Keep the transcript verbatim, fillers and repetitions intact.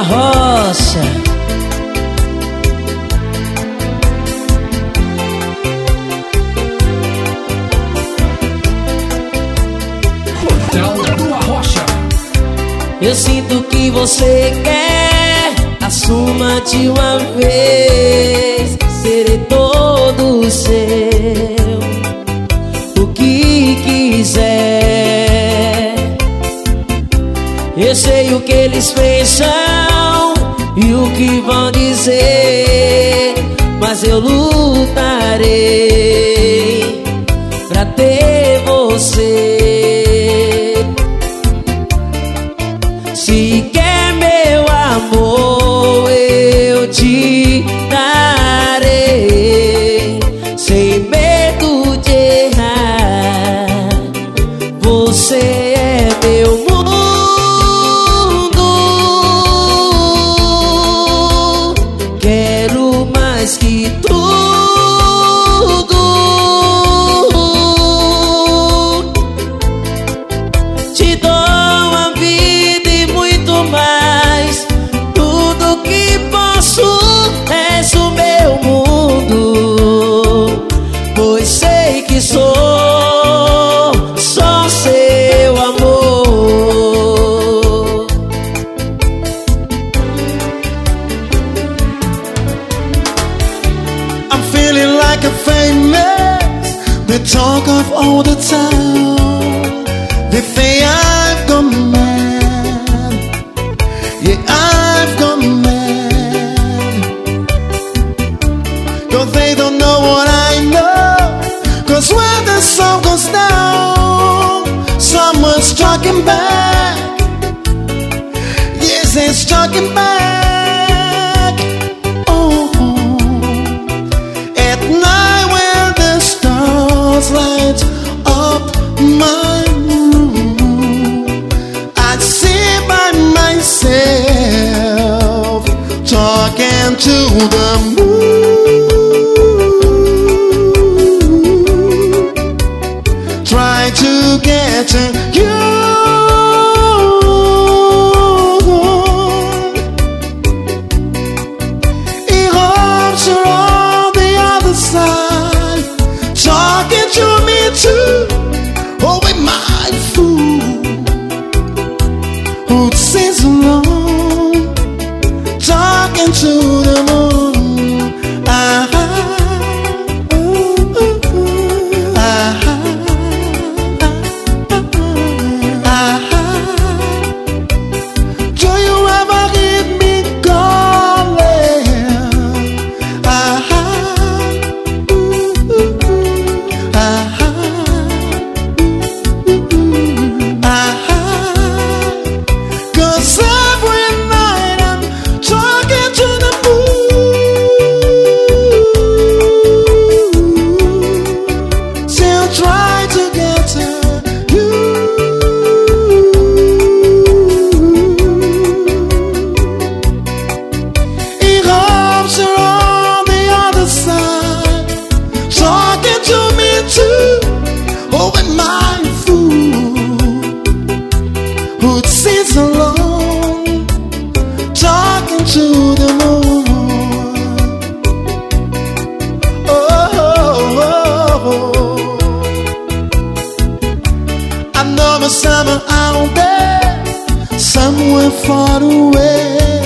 roça. Portal do Arrocha. Eu sinto que você quer, assuma de uma vez. Serei todo seu, o que quiser. Eu sei o que eles pensam e o que vão dizer, mas eu lutarei pra ter você. Se quer meu amor, eu te darei, sem medo de errar. Você é meu mundo, quero mais que tudo. Te dou a vida e muito mais, tudo que posso. És o meu mundo, pois sei que sou só seu amor. I'm feeling like a famous, the talk of all the town. They say I've gone mad, yeah I've gone mad. Cause they don't know what I know. Cause when the sun goes down, someone's talking back. Yes, it's talking back. Oh, at night when the stars light up my room, I'd sit by myself talking to the moon, try to get to you. He hopes you're on the other side, talking to me too. Oh, am I a fool who sits alone, talking to the moon? Ah, ooh, ooh, ooh, ah, ah, ah. Do you ever hear me calling? Ah, ooh, ooh, ooh, ah, cause every night I'm talking to the moon, still try to get to you. He hopes you're on the other side, talking to me too. Oh, am I a fool who sits alone, talking to the moon? Oh, oh, oh. I know the summer out there, somewhere far away.